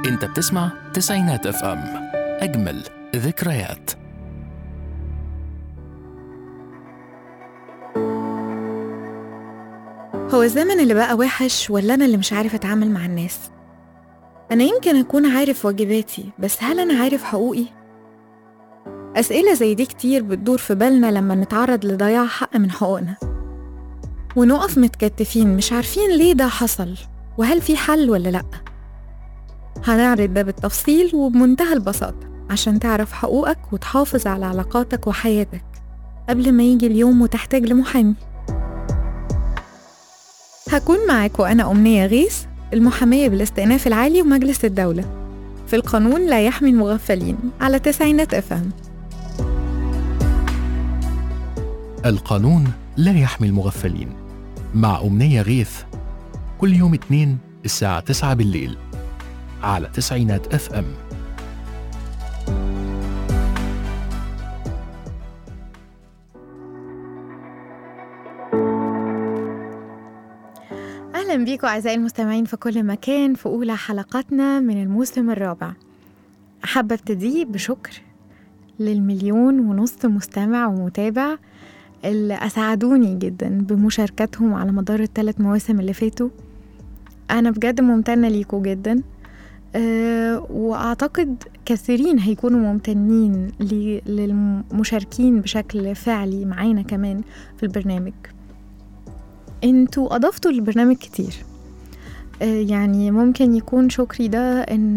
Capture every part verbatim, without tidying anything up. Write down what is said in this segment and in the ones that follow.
انت بتسمع تسعينات اف ام، اجمل ذكريات. هو الزمن اللي بقى وحش ولا أنا اللي مش عارف أتعامل مع الناس؟ أنا يمكن أكون عارف واجباتي، بس هل أنا عارف حقوقي؟ أسئلة زي دي كتير بتدور في بالنا لما نتعرض لضياع حق من حقوقنا، ونقف متكتفين مش عارفين ليه ده حصل وهل في حل ولا لأ. هنعرض ده بالتفصيل وبمنتهى البساطة عشان تعرف حقوقك وتحافظ على علاقاتك وحياتك قبل ما يجي اليوم وتحتاج لمحامي. هكون معاك وأنا أمنية غيث، المحامية بالاستئناف العالي ومجلس الدولة، في القانون لا يحمي المغفلين على تسعينات اف ام. القانون لا يحمي المغفلين مع أمنية غيث، كل يوم اثنين الساعة تسعة بالليل على تسعينات اف ام. أهلا بيكم أعزائي المستمعين في كل مكان في أولى حلقاتنا من الموسم الرابع. أحب أبتدي بشكر للمليون ونص مستمع ومتابع اللي أسعدوني جدا بمشاركتهم على مدار الثلاث مواسم اللي فاتوا. أنا بجد ممتنة ليكم جدا، أه وأعتقد كثيرين هيكونوا ممتنين للمشاركين بشكل فعلي معانا كمان في البرنامج. انتوا أضفتوا للبرنامج كتير، أه يعني ممكن يكون شكري ده إن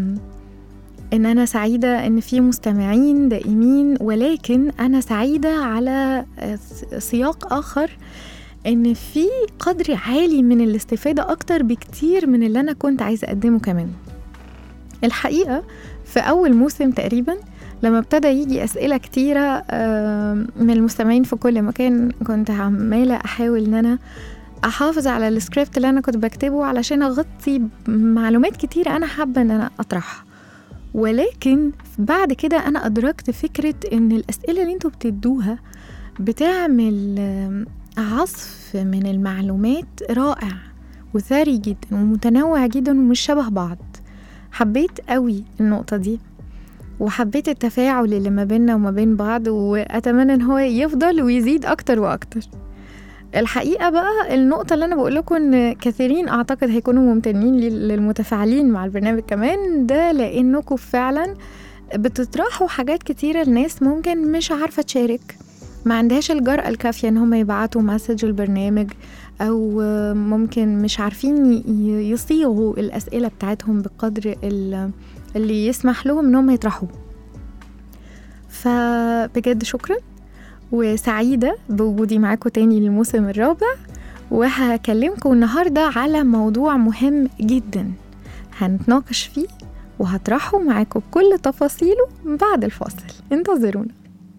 إن أنا سعيدة إن في مستمعين دائمين، ولكن أنا سعيدة على سياق آخر إن في قدر عالي من الاستفادة أكتر بكتير من اللي أنا كنت عايزة أقدمه كمان. الحقيقة في أول موسم تقريبا لما ابتدى يجي أسئلة كتيرة من المستمعين في كل مكان، كنت عمالة أحاول إن أنا أحافظ على السكريبت اللي أنا كنت بكتبه علشان أغطي معلومات كتيرة أنا حابة إن أنا أطرحها. ولكن بعد كده أنا أدركت فكرة إن الأسئلة اللي انتوا بتدوها بتعمل عصف من المعلومات رائع وثري جدا ومتنوع جدا ومش شبه بعض. حبيت قوي النقطة دي وحبيت التفاعل اللي ما بيننا وما بين بعض، وأتمنى إن هو يفضل ويزيد أكتر وأكتر. الحقيقة بقى النقطة اللي أنا بقول لكم إن كثيرين أعتقد هيكونوا ممتنين للمتفاعلين مع البرنامج كمان، ده لأنكم فعلا بتطرحوا حاجات كتيرة الناس ممكن مش عارفة تشارك، ما عندهاش الجرأة الكافية إن هم يبعتوا مسج البرنامج، أو ممكن مش عارفين يصيغوا الأسئلة بتاعتهم بقدر اللي يسمح لهم إن هم يطرحوا. فبجد شكرا وسعيدة بوجودي معاكم تاني للموسم الرابع، وهكلمكم النهاردة على موضوع مهم جدا هنتناقش فيه وهطرحه معاكم بكل تفاصيله بعد الفاصل. انتظرونا.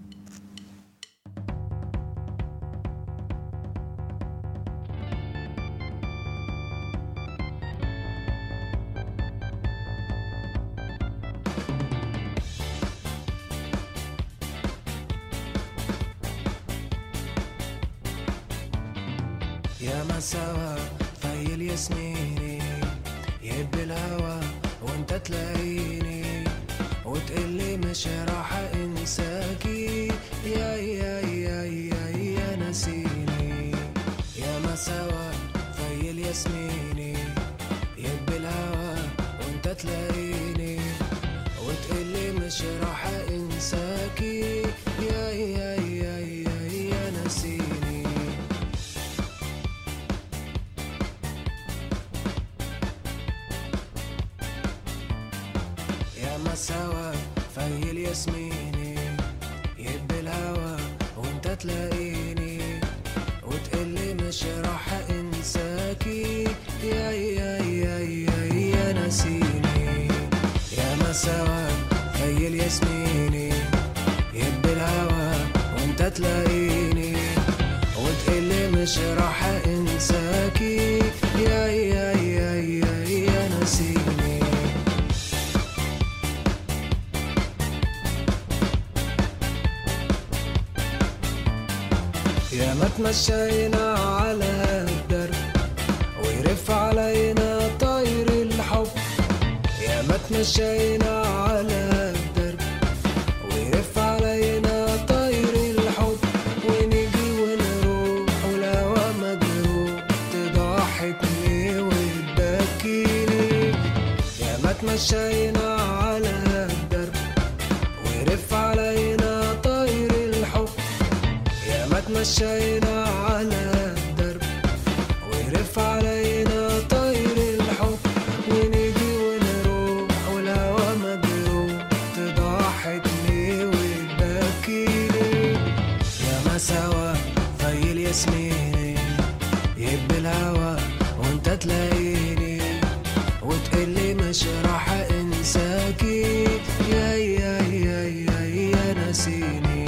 يا مساوى في الياسميني يهب الهوى وانت تلاقيني وتقلي مش راح انساكي، يا يا يا يا يا نسيني. يا مساوى في الياسميني يهب الهوى وانت تلاقيني وتقلي مش راح انساكي، يا يا يا يا يا نسيني. مساوى في الياسميني يهب الهوى وانت تلاقيني وتقلي مش راح انساكي، يا يا يا يا يا نسيني. يا مساوى في الياسميني يهب الهوى وانت تلاقيني وتقلي مش راح انساكي، يا يا يا يا يا نسيني. يا ما تمشينا على الدرب ويرف علينا طير الحب، يا ما تمشينا على الدرب ويرف علينا طير الحب ونيجي ونروح والهوا مجروح تضحكني وتبكيني. يا ما تمشينا على الدرب ويرف علينا طير الحب، يا ما تمشينا على الدرب ويرف علينا طير الحب ونيجي ونروح والهوا مجروح تضحكني وتبكيني. يا ما سوا في الياسميني يهب الهوا وانت تلاقيني وتقلي مش راح انساكي يا يا يا يا يا ناسيني.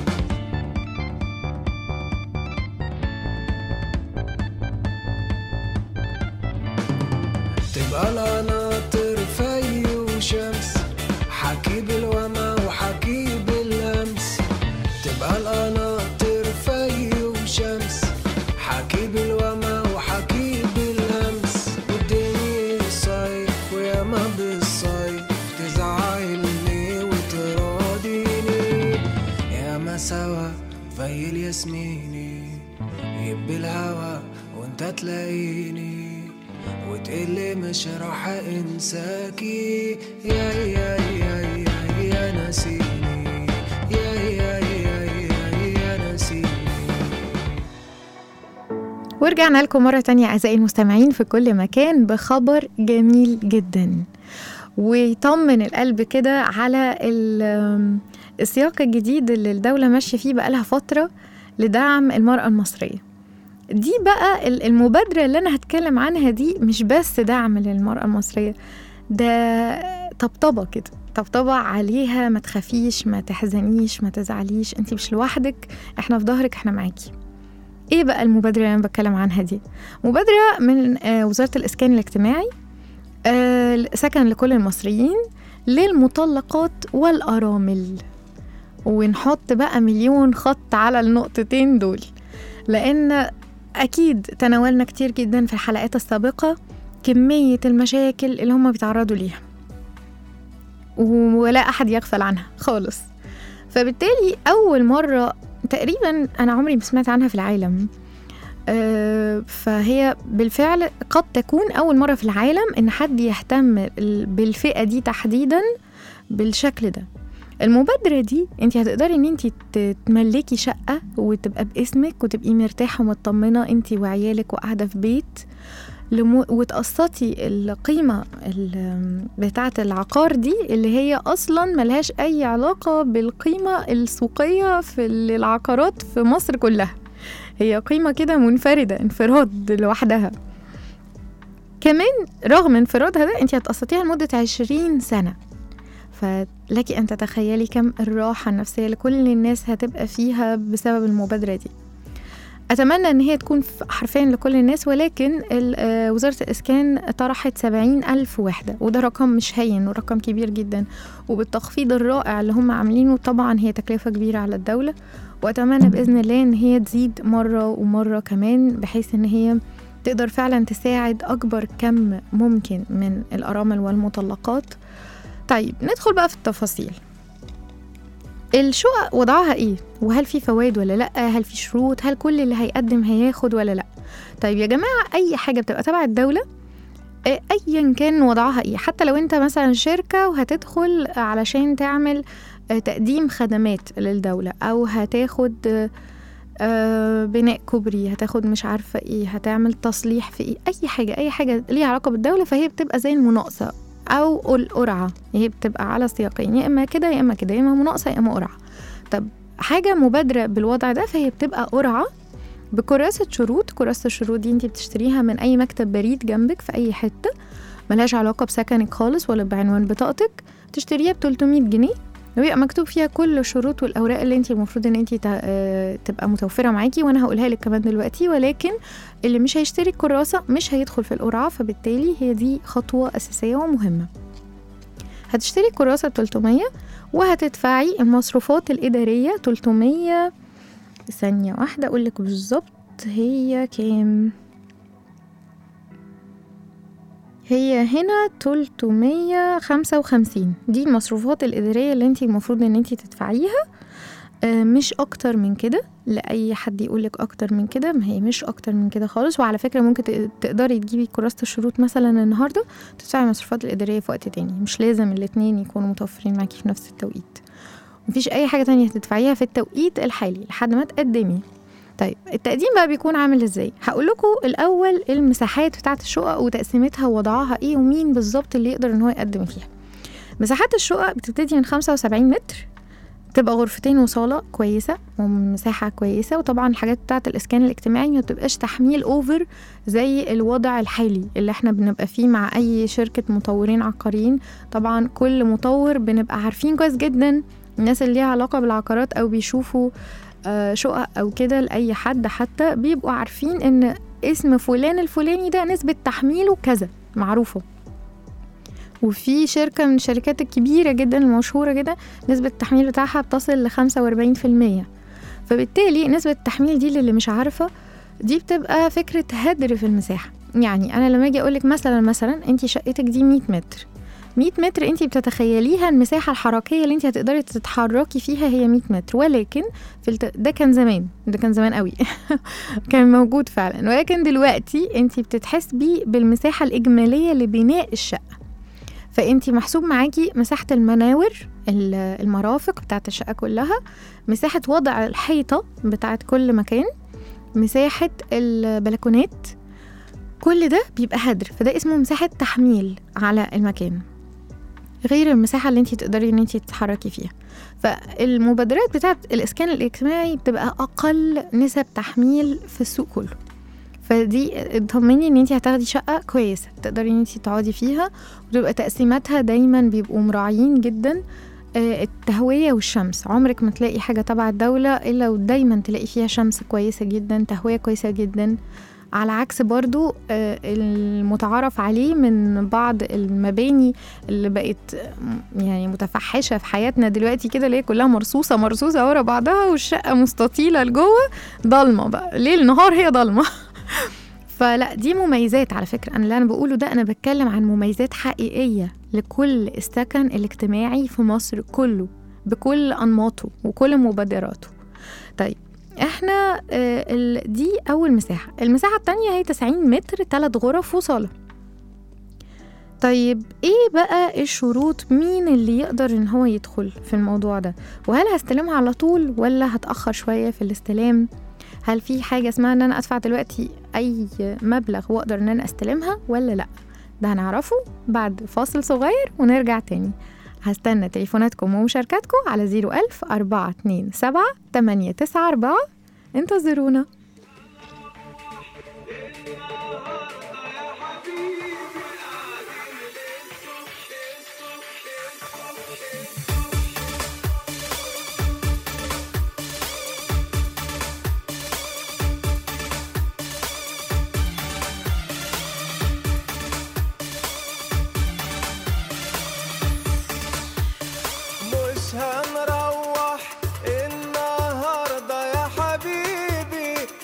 تبقى القناطر في وشمس حكي بالوما وحكي باللمس، تبقى القناطر في وشمس حكي بالوما وحكي باللمس. والدنيا صيف ويا ما بالصيف تزعلني وتراضيني. يا ما سوا في الياسميني يب الهوا وانت تلاقيني وتقلي مش راح انساكي يا يا يا يا يا ناسيني يا يا يا يا يا ناسيني. ورجعنا لكم مرة تانية أعزائي المستمعين في كل مكان بخبر جميل جدا ويطمن القلب كده على السياق الجديد اللي الدولة ماشية فيه بقالها فترة لدعم المرأة المصرية. دي بقى المبادرة اللي أنا هتكلم عنها دي مش بس دعم للمرأة المصرية، ده طبطبة كده، طبطبة عليها، ما تخافيش، ما تحزنيش، ما تزعليش، انتي مش لوحدك، احنا في ظهرك، احنا معاكي. ايه بقى المبادرة اللي انا بتكلم عنها دي؟ مبادرة من وزارة الإسكان الاجتماعي، سكن لكل المصريين للمطلقات والأرامل. ونحط بقى مليون خط على النقطتين دول، لأن أكيد تناولنا كتير جدا في الحلقات السابقة كمية المشاكل اللي هم بيتعرضوا ليها ولا أحد يغفل عنها خالص. فبالتالي أول مرة تقريبا أنا عمري ما سمعت عنها في العالم، أه فهي بالفعل قد تكون أول مرة في العالم إن حد يهتم بالفئة دي تحديدا بالشكل ده. المبادرة دي انتي هتقدري ان انتي تملكي شقة وتبقى باسمك وتبقي مرتاحة ومطمنة انتي وعيالك وقاعدة في بيت، وتقسطي القيمة بتاعة العقار دي اللي هي أصلا ملهاش أي علاقة بالقيمة السوقية في العقارات في مصر كلها، هي قيمة كده منفردة، انفراد لوحدها. كمان رغم انفرادها ده انتي هتقسطيها لمدة عشرين سنة، فلك أن تتخيلي كم الراحة النفسية لكل الناس هتبقى فيها بسبب المبادرة دي. أتمنى أن هي تكون حرفيا لكل الناس، ولكن وزارة الإسكان طرحت سبعين ألف وحدة، وده رقم مش هين ورقم كبير جدا، وبالتخفيض الرائع اللي هم عاملينه طبعا هي تكلفة كبيرة على الدولة، وأتمنى بإذن الله أن هي تزيد مرة ومرة كمان بحيث أن هي تقدر فعلا تساعد أكبر كم ممكن من الأرامل والمطلقات. طيب ندخل بقى في التفاصيل. الشقق وضعها ايه؟ وهل في فوائد ولا لا؟ هل في شروط؟ هل كل اللي هيقدم هياخد ولا لا؟ طيب يا جماعة، اي حاجة بتبقى تبع الدولة ايا كان وضعها ايه، حتى لو انت مثلا شركة وهتدخل علشان تعمل تقديم خدمات للدولة، او هتاخد بناء كوبري، هتاخد مش عارفة ايه، هتعمل تصليح في ايه، اي حاجة اي حاجة ليها علاقة بالدولة، فهي بتبقى زي المناقصة او القرعة، هي بتبقى على سياقين، يا اما كده يا اما كده، يا اما مناقصة يا اما قرعة. طب حاجة مبادرة بالوضع ده فهي بتبقى قرعة بكراسة شروط. كراسة الشروط دي انتي بتشتريها من اي مكتب بريد جنبك في اي حتة، ملهاش علاقة بسكنك خالص ولا بعنوان بطاقتك، تشتريها ب ثلاثمية جنيه، ويبقى مكتوب فيها كل الشروط والاوراق اللي انتي المفروض ان انتي تبقى متوفرة معاكي، وانا هقولها لك كمان دلوقتي. ولكن اللي مش هيشتري الكراسة مش هيدخل في القرعة، فبالتالي هي دي خطوة اساسية ومهمة. هتشتري كراسة ثلاثمية وهتدفعي المصروفات الإدارية ثلاثمية. ثانية واحدة أقول لك بالظبط هي كام. هي هنا تلتمية وخمسة وخمسين، دي المصروفات الإدارية اللي انتي المفروض ان انتي تدفعيها، مش اكتر من كده. لأي حد يقولك اكتر من كده، ما هي مش اكتر من كده خالص. وعلى فكرة ممكن تقدري تجيبي كراسة الشروط مثلا النهاردة تدفعي المصروفات الإدارية في وقت تاني، مش لازم الاتنين يكونوا متوفرين معاكي في نفس التوقيت. مفيش اي حاجة تانية هتدفعيها في التوقيت الحالي لحد ما تقدمي. طيب التقديم بقى بيكون عامل ازاي؟ هقول لكم الاول المساحات بتاعه الشقق وتقسيمتها ووضعها ايه، ومين بالظبط اللي يقدر ان هو يقدم فيها. مساحات الشقق بتبتدي من خمسة وسبعين متر، تبقى غرفتين وصاله كويسه ومساحه كويسه. وطبعا الحاجات بتاعه الاسكان الاجتماعي ما بتبقاش تحميل اوفر زي الوضع الحالي اللي احنا بنبقى فيه مع اي شركه مطورين عقاريين. طبعا كل مطور بنبقى عارفين كويس جدا، الناس اللي ليها علاقه بالعقارات او بيشوفوا شقق او كده لاي حد حتى بيبقوا عارفين ان اسم فلان الفلاني ده نسبة تحميله كذا معروفة. وفي شركة من الشركات الكبيرة جدا المشهورة جدا نسبة التحميل بتاعها بتصل لخمسة واربعين في المية. فبالتالي نسبة التحميل دي اللي مش عارفة دي بتبقى فكرة هدر في المساحة. يعني انا لما اجي اقولك مثلا مثلا انتي شقتك دي مية متر، مية متر انتي بتتخيليها المساحة الحركية اللي انتي هتقدري تتحركي فيها هي مية متر، ولكن في الت... ده كان زمان، ده كان زمان قوي كان موجود فعلا. ولكن دلوقتي انتي بتتحسبي بالمساحة الإجمالية لبناء الشقة. فانتي محسوب معاكي مساحة المناور، المرافق بتاعت الشقة كلها، مساحة وضع الحيطة بتاعت كل مكان، مساحة البلكونات، كل ده بيبقى هدر. فده اسمه مساحة تحميل على المكان، غير المساحة اللي انتي تقدري ان انتي تتحركي فيها. فالمبادرات بتاعت الاسكان الاجتماعي بتبقى اقل نسب تحميل في السوق كله. فدي اطمني ان انتي هتاخدي شقة كويسة تقدري ان انتي تقعدي فيها، وتبقى تقسيماتها دايما بيبقوا مراعيين جدا التهوية والشمس. عمرك ما تلاقي حاجة تبع الدولة الا ودايما تلاقي فيها شمس كويسة جدا، تهوية كويسة جدا، على عكس برضو المتعارف عليه من بعض المباني اللي بقت يعني متفحشة في حياتنا دلوقتي كده، اللي هي كلها مرصوصة مرصوصة ورا بعضها، والشقة مستطيلة لجوه ضلمة بقى ليل نهار هي ضلمة فلا دي مميزات. على فكرة أنا اللي أنا بقوله ده أنا بتكلم عن مميزات حقيقية لكل السكن الاجتماعي في مصر كله بكل أنماطه وكل مبادراته. طيب احنا اه دي اول مساحة. المساحة التانية هي تسعين متر، ثلاث غرف وصالة. طيب ايه بقى الشروط؟ مين اللي يقدر ان هو يدخل في الموضوع ده؟ وهل هستلمها على طول ولا هتأخر شوية في الاستلام؟ هل في حاجة اسمها ان انا ادفع دلوقتي اي مبلغ واقدر ان انا استلمها ولا لا؟ ده هنعرفه بعد فاصل صغير ونرجع تاني. هستنى تليفوناتكم ومشاركاتكم على زيرو ألف أربعة اتنين سبعة تمانية تسعة أربعة. انتظرونا. هنروح النهاردة يا حبيبي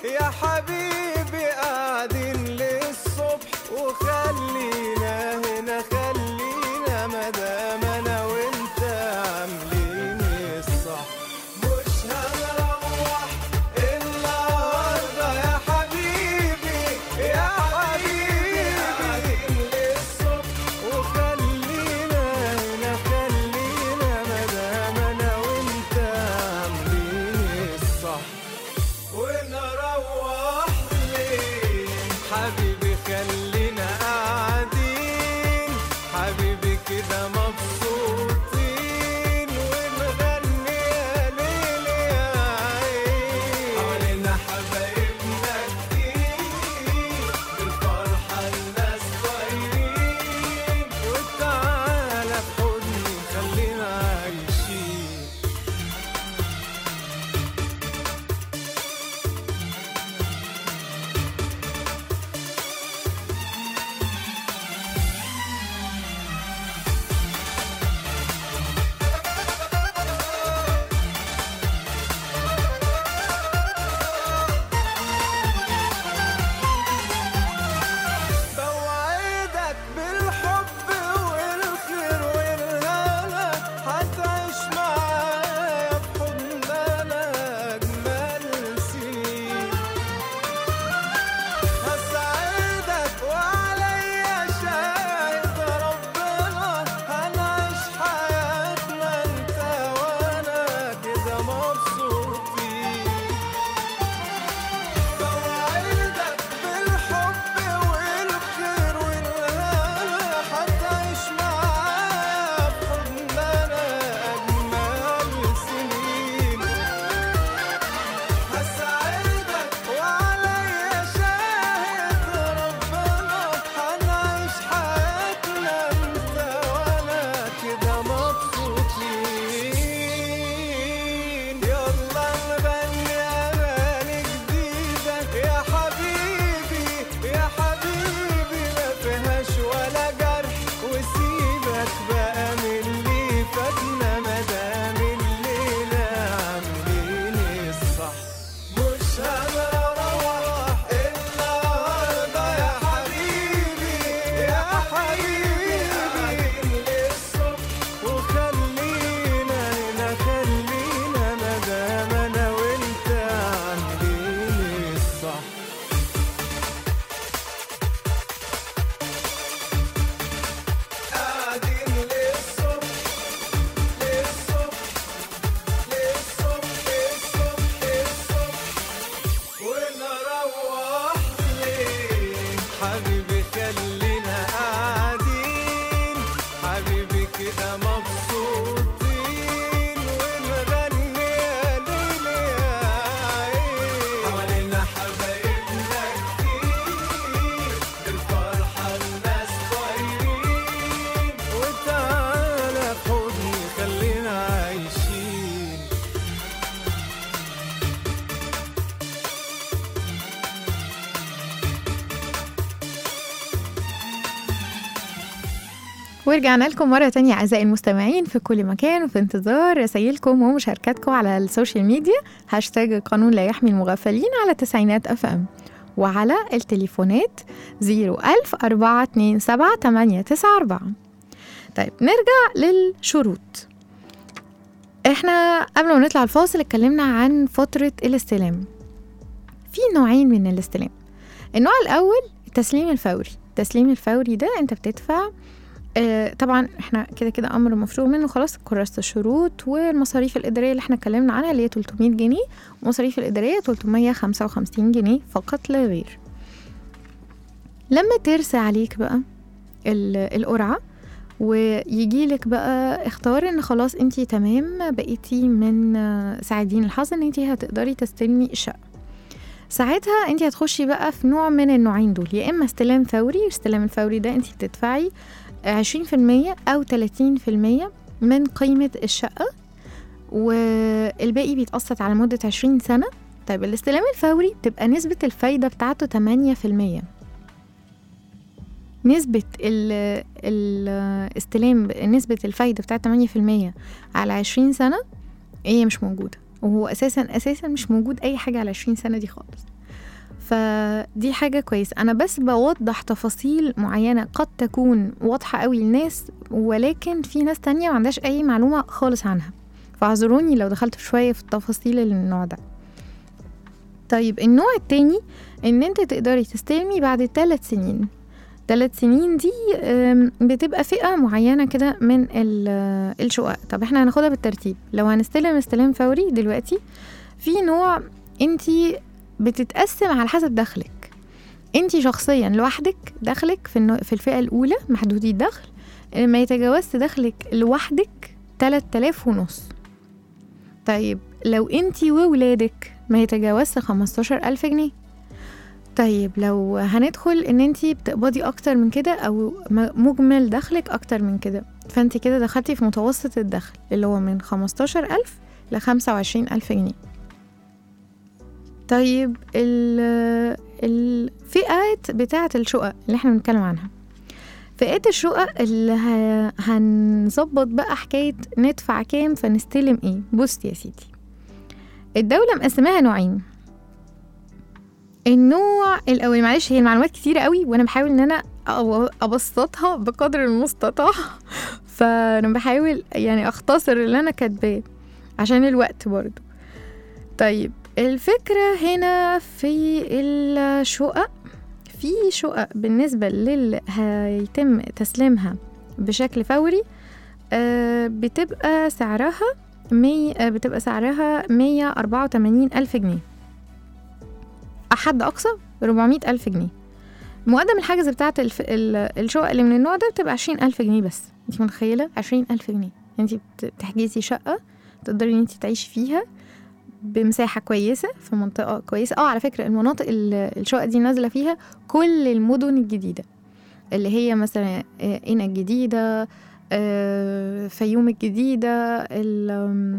حبيبي خلينا قاعدين حبيبي كده مبسوطين ونغني يا ليل يا عين حوالينا حبايبنا كتير بالفرحة الناس طايرين وتعالى خدني خلينا عايشين. ورجعنا لكم مرة تانية أعزائي المستمعين في كل مكان، وفي انتظار رسائلكم ومشاركاتكم على السوشيال ميديا هاشتاج قانون لا يحمي المغفلين على تسعينات أف أم، وعلى التليفونات زيرو ألف أربعة اتنين سبعة تمانية تسعة أربعة. طيب نرجع للشروط. احنا قبل ما نطلع الفاصل اتكلمنا عن فترة الاستلام. في نوعين من الاستلام. النوع الأول التسليم الفوري. التسليم الفوري ده انت بتدفع آه طبعا احنا كده كده امر مفروغ منه خلاص، كراسة الشروط والمصاريف الإدارية اللي احنا اتكلمنا عنها اللي هي تلتمية جنيه، ومصاريف الإدارية تلتمية وخمسة وخمسين جنيه فقط لا غير. لما ترسى عليك بقى القرعة ويجي لك بقى اختار ان خلاص انتي تمام بقيتي من سعيدين الحظ ان انتي هتقدري تستلمي الشقة، ساعتها انتي هتخشي بقى في نوع من النوعين دول، يا اما استلام فوري. الاستلام الفوري ده انتي بتدفعي عشرين في المية او تلاتين في المية من قيمة الشقة، والباقي بيتقسط على مدة عشرين سنة. طيب الاستلام الفوري تبقى نسبة الفايدة بتاعته تمانية في المية. نسبة الاستلام نسبة الفايدة بتاعت تمانية في المية على عشرين سنة هي مش موجودة، وهو أساسا أساسا مش موجود أي حاجة على عشرين سنة دي خالص. فدي حاجة كويس. أنا بس بوضح تفاصيل معينة قد تكون واضحة قوي للناس، ولكن في ناس تانية ما عندهاش أي معلومة خالص عنها، فاعذروني لو دخلت شوية في التفاصيل النوع ده. طيب النوع التاني إن أنت تقدري تستلمي بعد ثلاث سنين. ثلاث سنين دي بتبقى فئة معينة كده من الشقق. طب احنا هناخدها بالترتيب. لو هنستلم استلام فوري دلوقتي، في نوع انتي بتتقسم على حسب دخلك. انتي شخصيا لوحدك دخلك في في الفئة الأولى محدودي الدخل ما يتجاوزش دخلك لوحدك تلات آلاف ونص. طيب لو انتي وولادك ما يتجاوزش خمستاشر ألف جنيه. طيب لو هندخل ان انتي بتقبضي اكتر من كده او مجمل دخلك اكتر من كده، فانتي كده دخلتي في متوسط الدخل اللي هو من خمستاشر ألف لخمسة وعشرين ألف جنيه. طيب الفئات بتاعة الشقق اللي احنا بنتكلم عنها، فئات الشقق اللي هنظبط بقى حكاية ندفع كام فنستلم ايه. بص يا سيدي، الدولة مقسماها نوعين. النوع الأول، معلش هي المعلومات كتيرة قوي وانا بحاول ان انا ابسطها بقدر المستطاع فانا بحاول يعني اختصر اللي انا كاتباه عشان الوقت برضو. طيب الفكرة هنا في الشقق، في شقق بالنسبة للي هيتم تسليمها بشكل فوري آه بتبقى سعرها مي آه بتبقى سعرها مية أربعة وتمانين ألف جنيه، أحد أقصى ربعمية ألف جنيه. مقدم الحجز بتاعت الف... الشقق اللي من النوع ده بتبقى عشرين ألف جنيه بس. انتي متخيلة عشرين ألف جنيه انتي بتحجزي شقة تقدري ان انتي تعيشي فيها بمساحة كويسة في منطقة كويسة. اه على فكرة المناطق الشقق دي نازلة فيها كل المدن الجديدة اللي هي مثلا قنا الجديدة، فيوم الجديدة، ال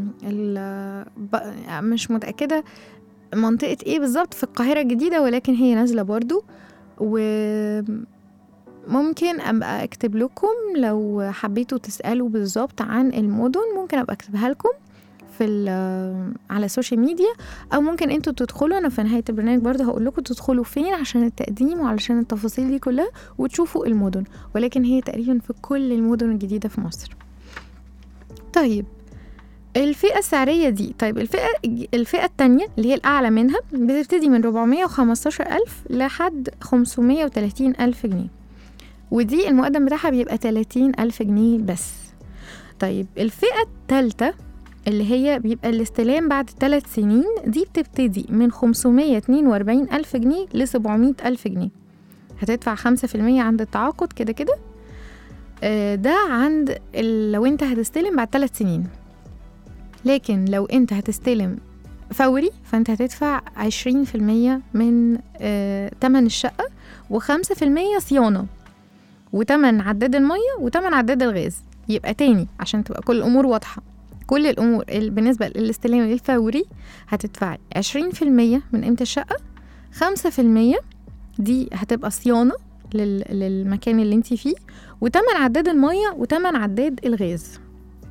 ال مش متأكدة منطقة ايه بالظبط في القاهرة الجديدة، ولكن هي نازلة برضو. وممكن ابقى اكتب لكم لو حبيتوا تسألوا بالظبط عن المدن، ممكن ابقى اكتبها لكم في على السوشيال ميديا، او ممكن انتوا تدخلوا، انا في نهاية البرنامج برضو هقول لكم تدخلوا فين عشان التقديم وعلشان التفاصيل دي كلها وتشوفوا المدن، ولكن هي تقريبا في كل المدن الجديدة في مصر. طيب الفئة السعرية دي، طيب الفئة الفئة التانية اللي هي الأعلى منها بتبتدي من ربعمية وخمستاشر ألف لحد خمسمية وتلاتين ألف جنيه، ودي المقدم بتاعها بيبقى تلاتين ألف جنيه بس. طيب الفئة التالتة اللي هي بيبقى الاستلام بعد ثلاث سنين، دي بتبتدي من خمسمية واتنين واربعين ألف جنيه لسبعمية ألف جنيه. هتدفع خمسة في المية عند التعاقد كده كده. آه ده عند لو انت هتستلم بعد ثلاث سنين. لكن لو انت هتستلم فوري فانت هتدفع عشرين في المية من آه تمن الشقة، وخمسة في المية صيانة، وتمن عداد المية، وتمن عداد الغاز. يبقى تاني عشان تبقى كل الأمور واضحة، كل الأمور بالنسبة للاستلام الفوري هتدفعي عشرين في المية من قيمة الشقة، خمسة في المية دي هتبقى صيانة للمكان اللي انتي فيه، وتمن عداد المية، وتمن عداد الغاز.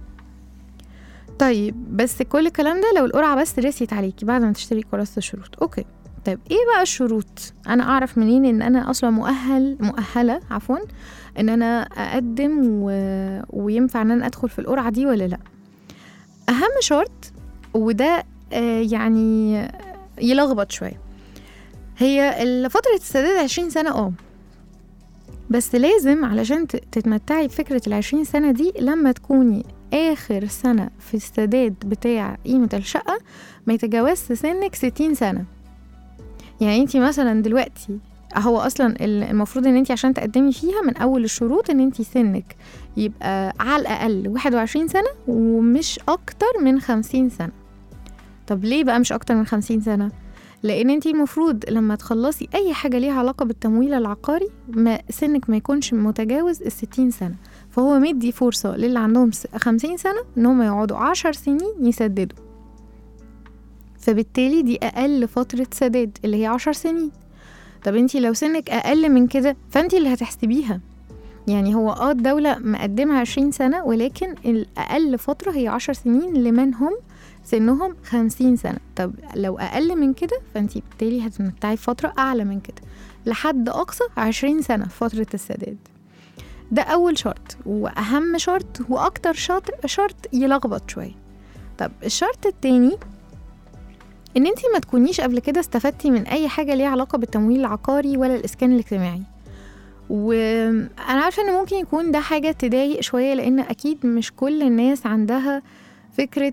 طيب بس كل الكلام ده لو القرعة بس رسيت عليكي بعد ما تشتري كراسة الشروط. اوكي طيب ايه بقى الشروط؟ انا اعرف منين ان انا اصلا مؤهل مؤهلة عفوا ان انا اقدم و... وينفع ان انا ادخل في القرعة دي ولا لا؟ اهم شرط، وده آه يعني يلخبط شوية، هي فترة السداد عشرين سنة. اه بس لازم علشان تتمتعي بفكرة العشرين سنة دي لما تكوني آخر سنة في السداد بتاع قيمة الشقة ما يتجاوز سنك ستين سنة. يعني انتي مثلا دلوقتي هو أصلا المفروض ان انتي عشان تقدمي فيها من أول الشروط ان انتي سنك يبقى على الأقل واحد وعشرين سنة ومش أكتر من خمسين سنة. طب ليه بقى مش أكتر من خمسين سنة؟ لأن انتي المفروض لما تخلصي أي حاجة ليها علاقة بالتمويل العقاري ما سنك ما يكونش متجاوز الستين سنة. فهو مدي فرصة للي عندهم خمسين سنة انهم يقعدوا عشر سنين يسددوا، فبالتالي دي أقل فترة سداد اللي هي عشر سنين. طب انتي لو سنك أقل من كده فانتي اللي هتحسبيها. يعني هو اه الدولة مقدمة عشرين سنة، ولكن الأقل فترة هي عشر سنين لمن هم سنهم خمسين سنة. طب لو أقل من كده فانتي بالتالي هتمتعي فترة أعلى من كده لحد أقصى عشرين سنة فترة السداد. ده أول شرط وأهم شرط وأكتر شرط, شرط يلخبط شوية. طب الشرط التاني إن انتي ما تكونيش قبل كده استفدتي من أي حاجة ليها علاقة بالتمويل العقاري ولا الإسكان الاجتماعي. وأنا عارفة إن ممكن يكون ده حاجة تضايق شوية، لأن أكيد مش كل الناس عندها فكرة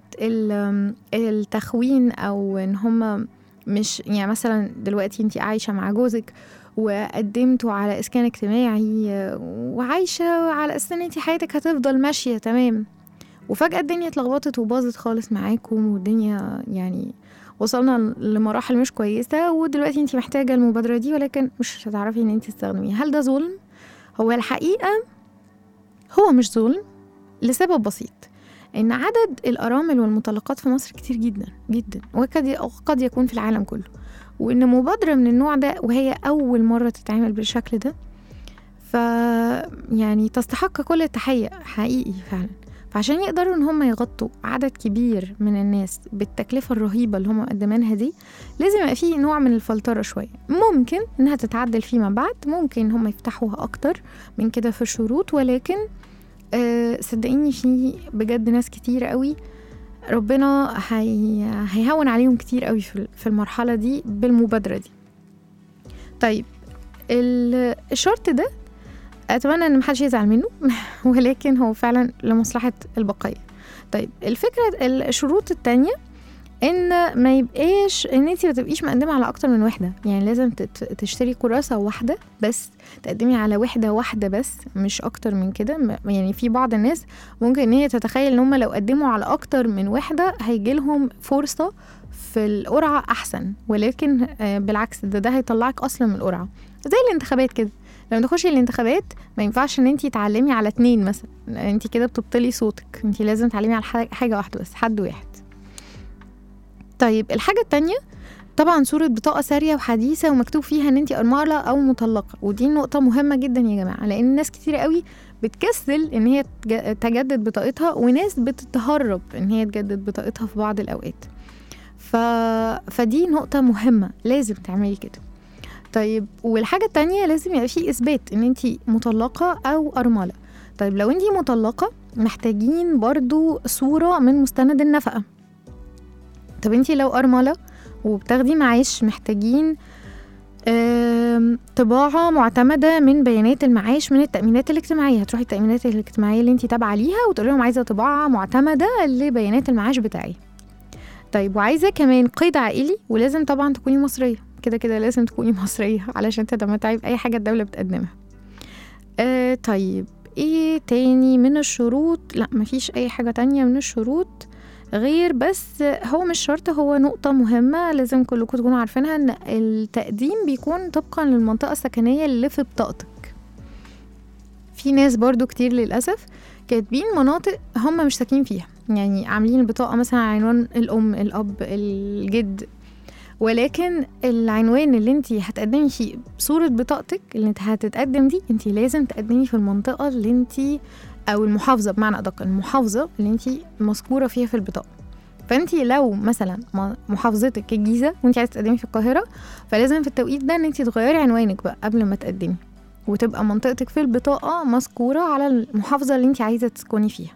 التخوين، أو إن هم مش يعني مثلا دلوقتي انتي عايشة مع جوزك وقدمتوا على إسكان اجتماعي وعايشة على أساس إن انتي حياتك هتفضل ماشية تمام، وفجأة الدنيا اتلخبطت وباظت خالص معاكم، والدنيا يعني وصلنا لمراحل مش كويسة، ودلوقتي انتي محتاجة المبادرة دي ولكن مش هتعرفي ان انتي تستخدميها. هل ده ظلم؟ هو الحقيقة هو مش ظلم لسبب بسيط، ان عدد الأرامل والمطلقات في مصر كتير جدا جدا، وقد يكون في العالم كله، وإن مبادرة من النوع ده وهي أول مرة تتعمل بالشكل ده ف يعني تستحق كل التحية حقيقي فعلا. فعشان يقدروا إن هم يغطوا عدد كبير من الناس بالتكلفة الرهيبة اللي هم مقدمينها دي، لازم يبقى فيه نوع من الفلترة شوية. ممكن إنها تتعدل فيما بعد، ممكن هم يفتحوها أكتر من كده في الشروط، ولكن أه صدقيني في بجد ناس كتير قوي ربنا هي... هيهون عليهم كتير قوي في المرحلة دي بالمبادرة دي. طيب الشرط ده أتمنى أن محدش يزعل منه ولكن هو فعلا لمصلحة البقية. طيب الفكرة الشروط التانية ان ما يبقاش ان انتي ما تبقيش مقدمة على اكتر من وحدة. يعني لازم تشتري كراسة واحدة بس، تقدمي على وحدة واحدة بس مش اكتر من كده. يعني في بعض الناس ممكن ان هي تتخيل ان هم لو قدموا على اكتر من وحدة هيجيلهم فرصة في القرعة احسن، ولكن بالعكس ده ده هيطلعك اصلا من القرعة. زي الانتخابات كده، لما تخشي الانتخابات ما ينفعش ان انتي تعلمي على اتنين مثلا، انتي كده بتبطلي صوتك، انتي لازم تعلمي على حاجة واحدة بس، حد واحد. طيب الحاجة التانية طبعا صورة بطاقة سارية وحديثة ومكتوب فيها ان انتي أرملة او مطلقة، ودي نقطة مهمة جدا يا جماعة، لان ناس كتير قوي بتكسل ان هي تجدد بطاقتها، وناس بتتهرب ان هي تجدد بطاقتها في بعض الاوقات. ف... فدي نقطة مهمة لازم تعملي كده. طيب والحاجة التانية لازم يبقى فيه اثبات ان انتي مطلقة او أرملة. طيب لو انتي مطلقة محتاجين برضو صورة من مستند النفقة. طب انتي لو أرملة وبتاخدي معاش محتاجين طباعة معتمدة من بيانات المعاش من التأمينات الاجتماعية. هتروحي التأمينات الاجتماعية اللي انتي تابعة ليها وتقولي لهم عايزة طباعة معتمدة لبيانات المعاش بتاعي. طيب وعايزة كمان قيد عائلي، ولازم طبعا تكوني مصرية كده كده لازم تكوني مصرية علشان تتمتعي بأي حاجة الدولة بتقدمها. آه طيب ايه تاني من الشروط؟ لا مفيش اي حاجة تانية من الشروط غير بس هو مش شرط، هو نقطة مهمة لازم كلكم تكونوا عارفينها، ان التقديم بيكون طبقا للمنطقة السكنية اللي في بطاقتك. في ناس برضو كتير للأسف كاتبين مناطق هم مش ساكنين فيها، يعني عاملين البطاقة مثلا عنوان الأم الأب الجد، ولكن العنوان اللي انتي هتقدمي فيه صورة بطاقتك اللي انت هتتقدم دي، انتي لازم تقدمي في المنطقة اللي انتي أو المحافظة بمعنى أدق، المحافظة اللي انتي مذكورة فيها في البطاقة. فانتي لو مثلا محافظتك الجيزة وانتي عايزة تقدمي في القاهرة، فلازم في التوقيت ده ان انتي تغيري عنوانك بقى قبل ما تقدمي، وتبقى منطقتك في البطاقة مذكورة على المحافظة اللي انتي عايزة تسكني فيها.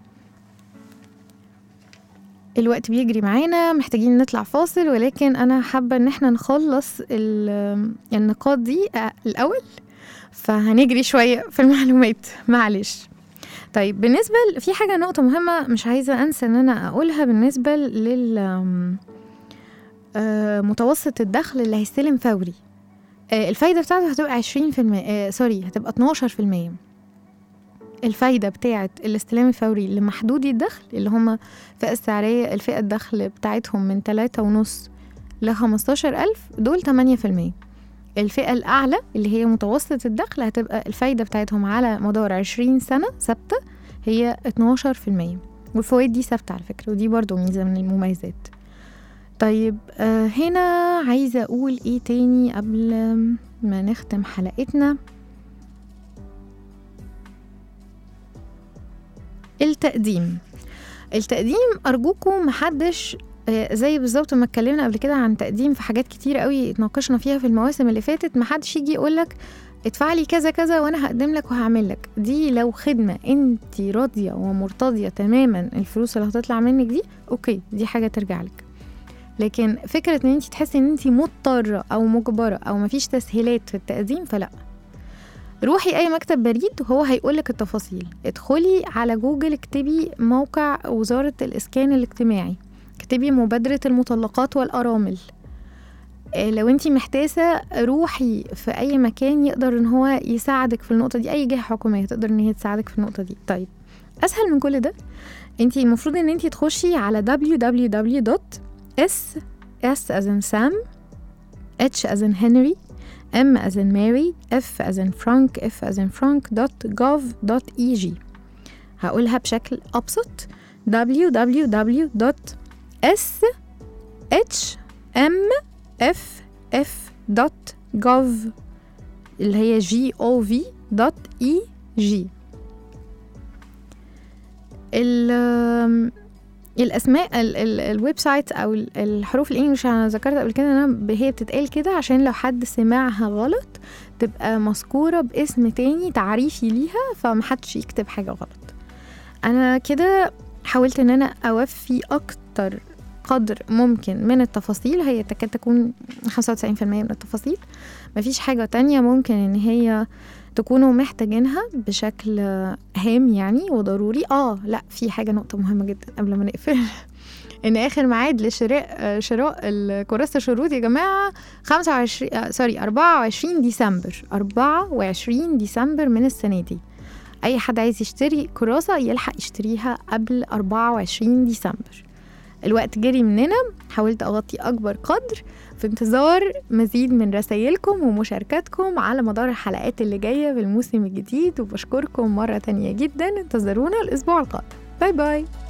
الوقت بيجري معانا، محتاجين نطلع فاصل، ولكن أنا حابة إن احنا نخلص النقاط دي الأول، فهنجري شوية في المعلومات معلش. طيب بالنسبة في حاجة نقطة مهمة مش عايزة أنسى إن أنا أقولها بالنسبة لل متوسط الدخل اللي هيستلم فوري. الفايدة بتاعته هتبقى عشرين في المية، سوري هتبقى اتناشر في المية. الفايدة بتاعة الاستلام الفوري لمحدودي الدخل اللي هم فئة السعرية الفئة الدخل بتاعتهم من تلاتة ونص لخمستاشر ألف، دول تمانية في المية. الفئة الأعلى اللي هي متوسط الدخل هتبقى الفايدة بتاعتهم على مدار عشرين سنة ثابتة هي اتناشر في المية، والفوائد دي ثابتة على فكرة، ودي برضو ميزة من المميزات. طيب آه هنا عايزة أقول إيه تاني قبل ما نختم حلقتنا؟ التقديم التقديم أرجوكم محدش زي بالظبط ما اتكلمنا قبل كده عن تقديم في حاجات كتير قوي اتناقشنا فيها في المواسم اللي فاتت، محدش يجي يقولك ادفع لي كذا كذا وانا هقدم لك وهعمل لك. دي لو خدمة انت راضية ومرتضية تماما الفلوس اللي هتطلع منك دي، اوكي دي حاجة ترجع لك. لكن فكرة ان انت تحسي ان انت مضطرة او مجبرة او مفيش تسهيلات في التقديم، فلا. روحي اي مكتب بريد وهو هيقولك التفاصيل. ادخلي على جوجل اكتبي موقع وزارة الاسكان الاجتماعي، اكتبي مبادرة المطلقات والارامل. اه لو انتي محتاسة روحي في اي مكان يقدر ان هو يساعدك في النقطة دي، اي جهة حكومية تقدر ان هي تساعدك في النقطة دي. طيب اسهل من كل ده، انتي المفروض ان انتي تخشي على دبليو دبليو دبليو دوت اس اس as in Sam, H as in Henry, M as in Mary, F as in Frank, F as in Frank .gov.eg. هقولها بشكل أبسط دبليو دبليو دبليو دوت اس اتش ام اف اف دوت جوف اللي هي جي او في دوت اي جي. الاسماء ال ال الويب سايت او الحروف الانجليش انا ذكرت قبل كده انا هي بتتقال كده عشان لو حد سمعها غلط تبقى مذكوره باسم تاني تعريفي ليها، فمحدش يكتب حاجه غلط. انا كده حاولت ان انا اوفي اكتر قدر ممكن من التفاصيل، هي تكاد تكون خمسة وتسعين في المية من التفاصيل. مفيش حاجه تانية ممكن ان هي تكونوا محتاجينها بشكل هام يعني وضروري. اه لا في حاجة نقطة مهمة جدا قبل ما نقفل ان اخر ميعاد لشراء شراء الكراسة الشروط يا جماعة خمسة وعشرين آه سوري أربعة وعشرين ديسمبر أربعة وعشرين ديسمبر من السنة دي. اي حد عايز يشتري كراسة يلحق يشتريها قبل أربعة وعشرين ديسمبر. الوقت جري مننا، حاولت أغطي أكبر قدر في انتظار مزيد من رسائلكم ومشاركاتكم على مدار الحلقات اللي جاية بالموسم الجديد، وبشكركم مرة تانية جدا. انتظرونا الأسبوع القادم. باي باي.